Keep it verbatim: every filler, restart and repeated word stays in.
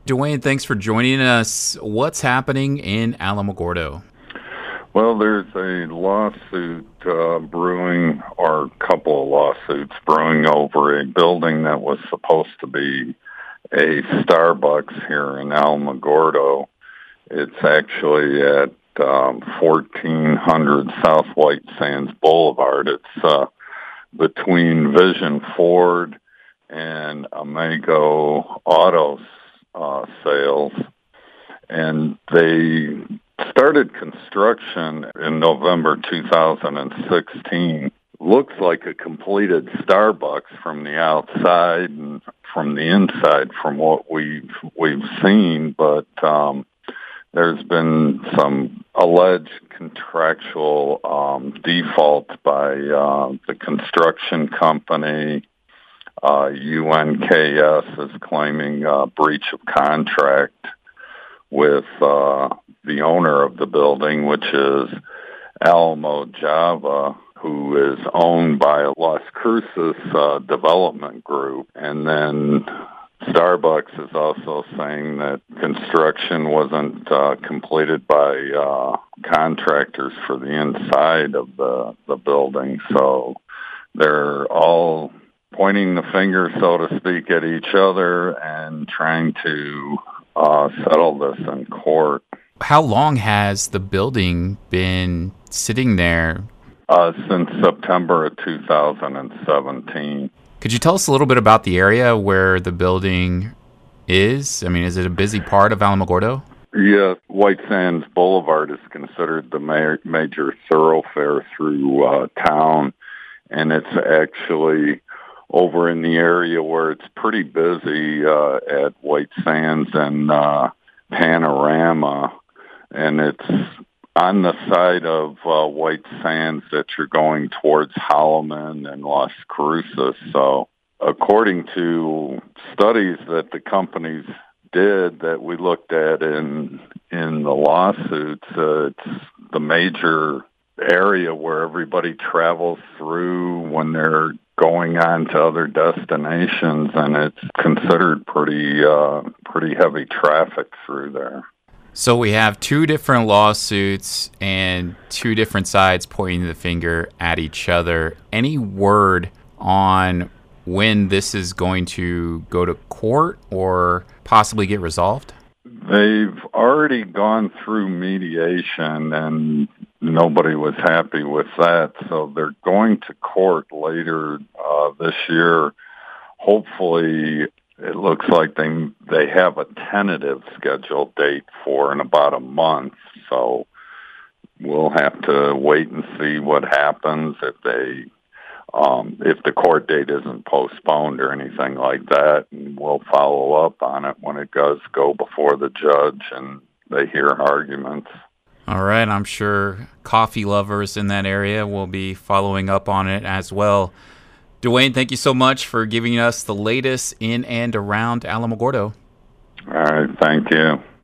Dwayne, thanks for joining us. What's happening in Alamogordo? Well, there's a lawsuit uh, brewing, or a couple of lawsuits brewing over a building that was supposed to be a Starbucks here in Alamogordo. It's actually at um, fourteen hundred South White Sands Boulevard. It's uh, between Vision Ford and Amigo Auto uh, Sales, and they started construction in November two thousand sixteen. Looks like a completed Starbucks from the outside and from the inside from what we've we've seen, but um, there's been some alleged contractual um, default by uh, the construction company. Uh, U N K S is claiming uh, breach of contract with uh, the owner of the building, which is Alamo Java, who is owned by Las Cruces uh, Development Group. And then Starbucks is also saying that construction wasn't uh, completed by uh, contractors for the inside of the, the building. So they're all pointing the finger, so to speak, at each other and trying to uh, settle this in court. How long has the building been sitting there? Uh, since September of two thousand seventeen. Could you tell us a little bit about the area where the building is? I mean, is it a busy part of Alamogordo? Yeah, White Sands Boulevard is considered the ma- major thoroughfare through uh, town, and it's actually over in the area where it's pretty busy uh, at White Sands and uh, Panorama, and it's on the side of uh, White Sands that you're going towards Holloman and Las Cruces. So according to studies that the companies did that we looked at in in the lawsuits, uh, it's the major area where everybody travels through when they're going on to other destinations, and it's considered pretty uh, pretty heavy traffic through there. So we have two different lawsuits and two different sides pointing the finger at each other. Any word on when this is going to go to court or possibly get resolved? They've already gone through mediation, and nobody was happy with that. So they're going to court later uh, this year. Hopefully, it looks like they they have a tentative scheduled date for in about a month. So we'll have to wait and see what happens if they um, if the court date isn't postponed or anything like that. And we'll follow up on it when it does go before the judge and they hear arguments. All right, I'm sure coffee lovers in that area will be following up on it as well. Dwayne, thank you so much for giving us the latest in and around Alamogordo. All right, thank you.